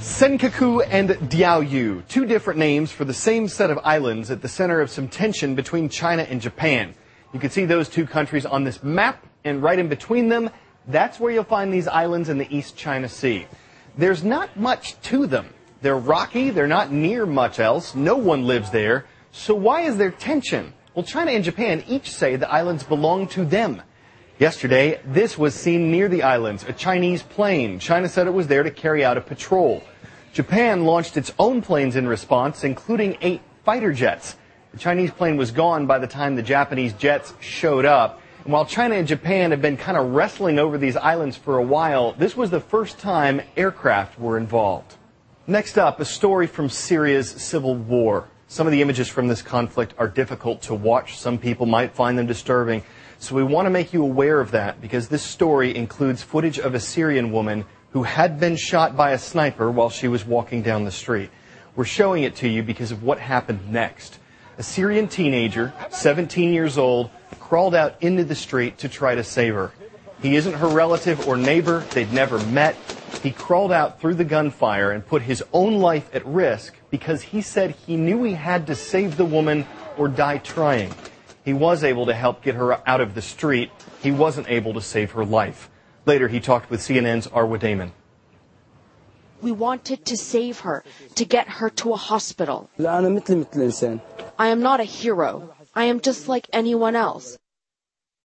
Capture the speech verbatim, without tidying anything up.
Senkaku and Diaoyu, two different names for the same set of islands at the center of some tension between China and Japan. You can see those two countries on this map, and right in between them, that's where you'll find these islands in the East China Sea. There's not much to them. They're rocky, they're not near much else, no one lives there. So why is there tension? Well, China and Japan each say the islands belong to them. Yesterday, this was seen near the islands, a Chinese plane. China said it was there to carry out a patrol. Japan launched its own planes in response, including eight fighter jets. The Chinese plane was gone by the time the Japanese jets showed up. And while China and Japan have been kind of wrestling over these islands for a while, this was the first time aircraft were involved. Next up, a story from Syria's civil war. Some of the images from this conflict are difficult to watch. Some people might find them disturbing. So we want to make you aware of that because this story includes footage of a Syrian woman who had been shot by a sniper while she was walking down the street. We're showing it to you because of what happened next. A Syrian teenager, seventeen years old, crawled out into the street to try to save her. He isn't her relative or neighbor. They'd never met. He crawled out through the gunfire and put his own life at risk because he said he knew he had to save the woman or die trying. He was able to help get her out of the street. He wasn't able to save her life. Later, he talked with C N N's Arwa Damon. We wanted to save her, to get her to a hospital. I am not a hero. I am just like anyone else.